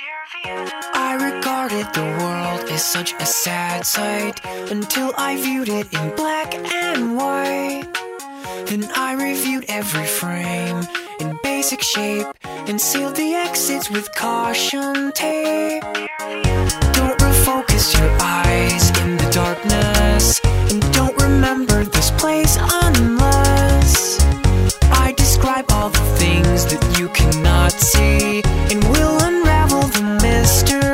I regarded the world as such a sad sight until I viewed it in black and white. Then I reviewed every frame in basic shape and sealed the exits with caution tape. Don't refocus your eyes in the darkness, and don't remember this place unless I describe all the things that you cannot see, and will unravel the mystery.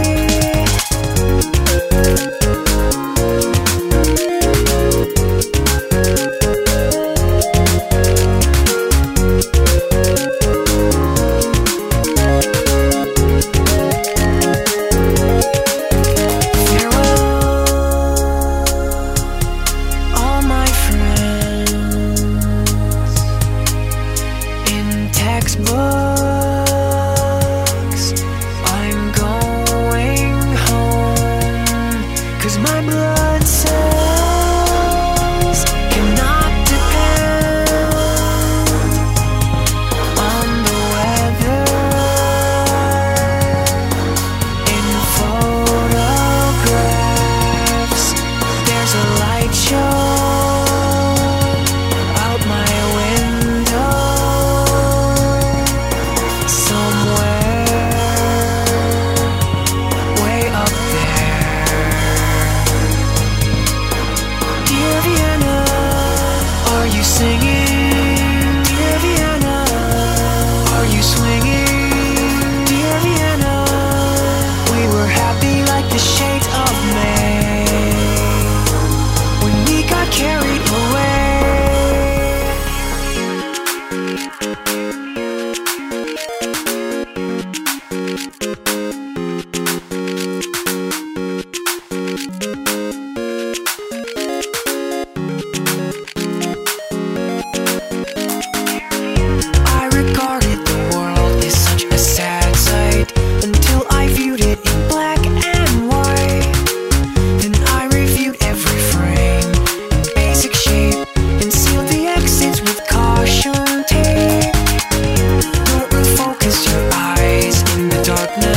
Textbooks, I'm going home, 'cause my blood cells cannot depend on the weather. In photographs, there's a light show out my window. Singing, dear Vienna, are you swinging, dear Vienna? We were happy like the shades of May when we got carried away. Darkness.